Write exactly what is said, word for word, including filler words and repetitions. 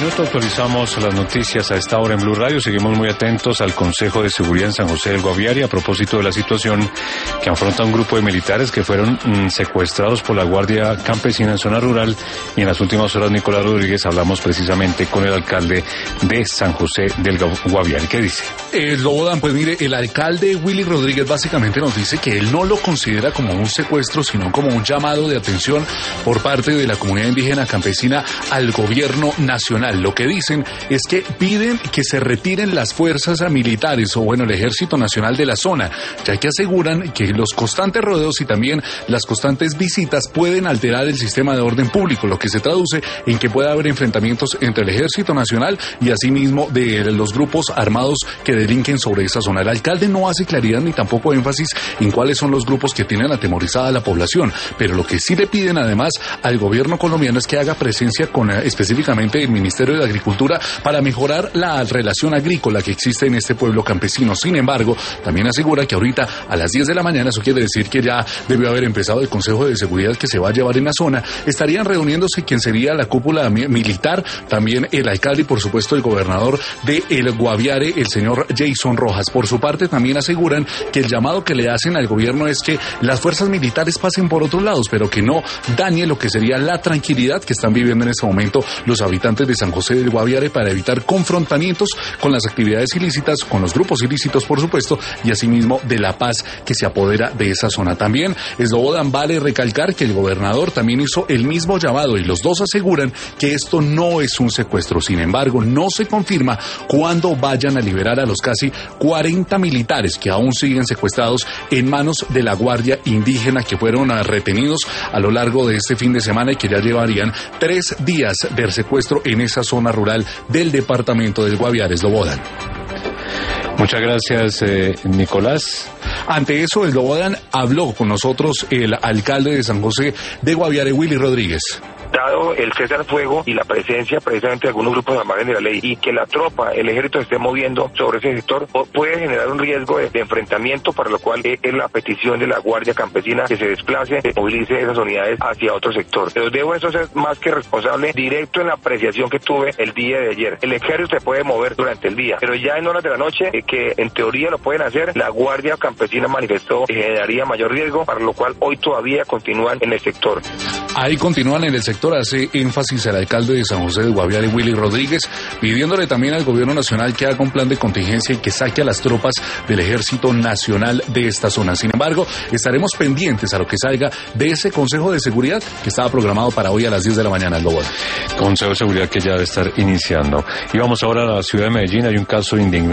minuto actualizamos las noticias a esta hora en Blue Radio. Seguimos muy atentos al Consejo de Seguridad en San José del Guaviare a propósito de la situación que afronta un grupo de militares que fueron mmm, secuestrados por la Guardia Campesina en zona rural. Y en las últimas horas, Nicolás Rodríguez, hablamos precisamente con el alcalde de San José del Guaviare. ¿Qué dice? Eh, Lobodan, pues mire, el alcalde Willy Rodríguez básicamente nos dice que él no lo considera como un secuestro, sino como un llamado de atención por parte de la comunidad indígena campesina al gobierno nacional. Lo que dicen es que piden que se retiren las fuerzas militares o bueno, el Ejército Nacional de la zona, ya que aseguran que los constantes rodeos y también las constantes visitas pueden alterar el sistema de orden público, lo que se traduce en que pueda haber enfrentamientos entre el Ejército Nacional y asimismo de los grupos armados que delinquen sobre esa zona. El alcalde no hace claridad ni tampoco énfasis en cuáles son los grupos que tienen atemorizada a la población, pero lo que sí le piden además al gobierno colombiano es que haga presencia con eh, específicamente el Ministerio de Agricultura para mejorar la relación agrícola que existe en este pueblo campesino. Sin embargo, también asegura que ahorita a las diez de la mañana, eso quiere decir que ya debió haber empezado el Consejo de Seguridad que se va a llevar en la zona, estarían reuniéndose quien sería la cúpula mi- militar, también el alcalde y por supuesto el gobernador de El Guaviare, el señor Jason Rojas. Por su parte también aseguran que el llamado que le hacen al gobierno es que las fuerzas militares pasen por otros lados, pero que no dañe lo que sería la tranquilidad que están viviendo en este momento los habitantes de San José del Guaviare para evitar confrontamientos con las actividades ilícitas, con los grupos ilícitos por supuesto, y asimismo de la paz que se apodera de esa zona. También Slobodan vale recalcar que el gobernador también hizo el mismo llamado y los dos aseguran que esto no es un secuestro. Sin embargo, no se confirma cuándo vayan a liberar a los casi cuarenta militares que aún siguen secuestrados en manos de la Guardia Indígena, que fueron retenidos a lo largo de este fin de semana y que ya llevarían tres días de secuestro en esa zona rural del departamento del Guaviare. Slobodan. Muchas gracias, eh, Nicolás. Ante eso, el Slobodan habló con nosotros el alcalde de San José de Guaviare, Willy Rodríguez. Dado el cese al fuego y la presencia precisamente de algunos grupos armados de la ley y que la tropa, el ejército se esté moviendo sobre ese sector, puede generar un riesgo de, de enfrentamiento, para lo cual es la petición de la Guardia Campesina que se desplace, que movilice esas unidades hacia otro sector. Pero debo eso ser más que responsable directo en la apreciación que tuve el día de ayer. El ejército se puede mover durante el día, pero ya en horas de la noche, eh, que en teoría lo pueden hacer, la Guardia Campesina manifestó que generaría mayor riesgo, para lo cual hoy todavía continúan en el sector. Ahí continúan en el sector. Hace énfasis el alcalde de San José del Guaviare, Willy Rodríguez, pidiéndole también al gobierno nacional que haga un plan de contingencia y que saque a las tropas del Ejército Nacional de esta zona. Sin embargo, estaremos pendientes a lo que salga de ese Consejo de Seguridad que estaba programado para hoy a las diez de la mañana. Lobo. Consejo de Seguridad que ya debe estar iniciando. Y vamos ahora a la ciudad de Medellín. Hay un caso indignante